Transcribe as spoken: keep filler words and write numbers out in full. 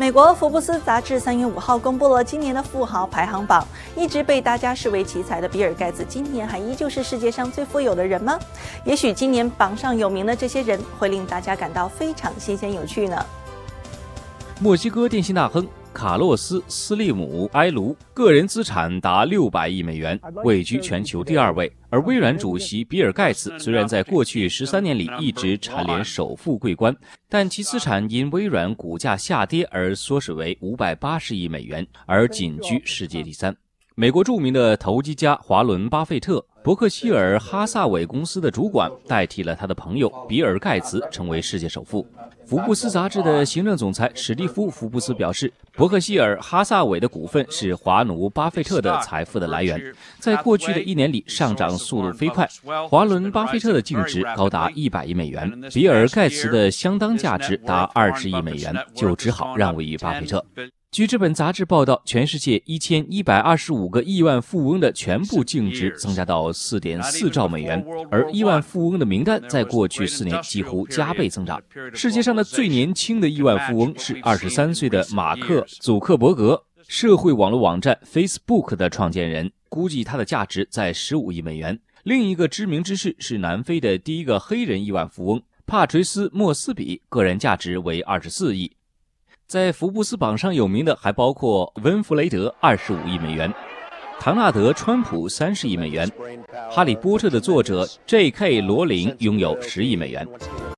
美国福布斯杂志三月五号公布了今年的富豪排行榜，一直被大家视为奇才的比尔盖茨，今年还依旧是世界上最富有的人吗？也许今年榜上有名的这些人会令大家感到非常新鲜有趣呢。 墨西哥电信大亨卡洛斯·斯利姆埃卢个人资产达六百亿美元，位居全球第二位。而微软主席比尔盖茨虽然在过去十三年里一直蝉联首富桂冠，但其资产因微软股价下跌而缩水为五百八十亿美元，而仅居世界第三。美国著名的投机家华伦·巴菲特，伯克希尔哈萨韦公司的主管，代替了他的朋友比尔盖茨成为世界首富。福布斯杂志的行政总裁史蒂夫·福布斯表示，伯克希尔哈萨韦的股份是华奴巴菲特的财富的来源，在过去的一年里上涨速度飞快。华伦·巴菲特的净值高达一百亿美元，比尔盖茨的相当价值达二十亿美元，就只好让位于巴菲特。据这本杂志报道，全世界一千一百二十五个亿万富翁的全部净值增加到 四点四兆美元，而亿万富翁的名单在过去四年几乎加倍增长。世界上的最年轻的亿万富翁是二十三岁的马克·祖克伯格，社会网络网站 Facebook 的创建人，估计他的价值在十五亿美元。另一个知名之士是南非的第一个黑人亿万富翁帕垂斯·莫斯比，个人价值为二十四亿。在福布斯榜上有名的还包括温弗雷德二十五亿美元，唐纳德·川普三十亿美元，哈利波特的作者 J K 罗琳拥有十亿美元。